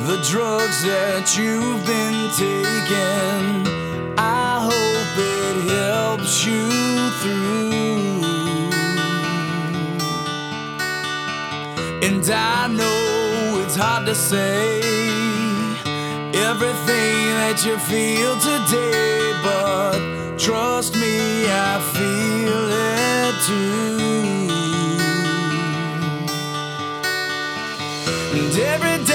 the drugs that you've been taking. I hope it helps you through. And I know it's hard to say everything that you feel today, but trust me, I feel it too.